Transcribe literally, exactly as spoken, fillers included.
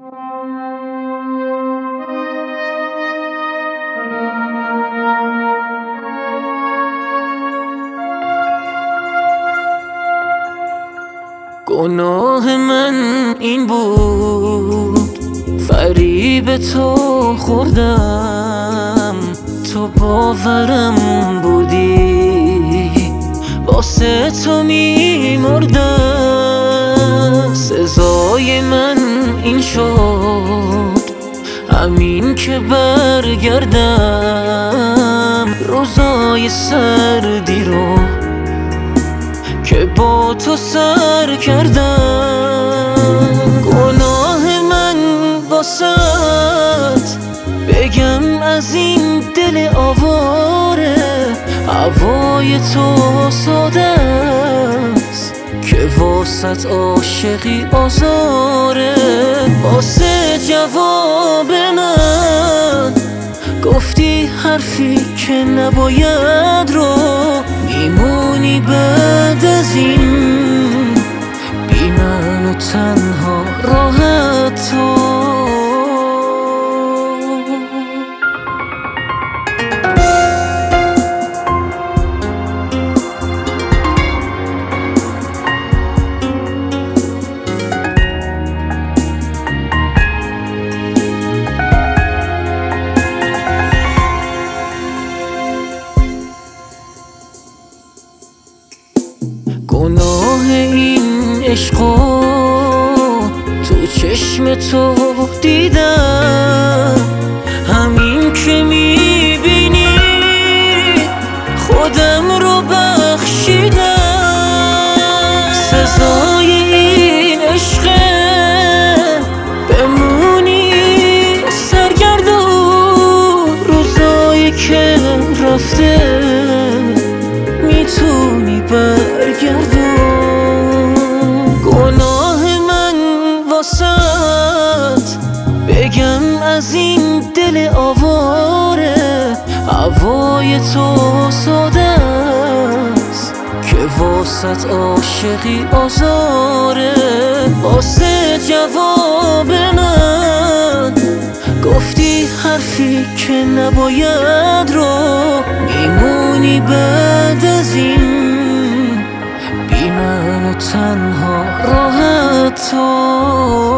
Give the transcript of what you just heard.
گناه من این بود فریب تو خوردم، تو باورم بودی واسه تو می مردم. سزای من این شد همین که برگردم روزای سردی رو که با تو سر کردم. گناه من واسط بگم از این دل آواره، هوای تو ساده است که واسط عاشقی آزاره. واسه جواب من گفتی حرفی که نباید رو، میمونی بعد از این بی من و تنها راحت تو. گناه این عشقو تو چشم تو دیدم، همین که میبینی خودم رو بخشیدم. سزای این عشقه بمونی سرگردون، روزایی که رفته میتونی برگردون. گناه من واسط بگم از این دل آواره، هوای تو ساده است که واسط عاشقی آزاره. واسه جواب من گفتی حرفی که نباید رو، میمونی بعد از این بی من و تنها راحت تو.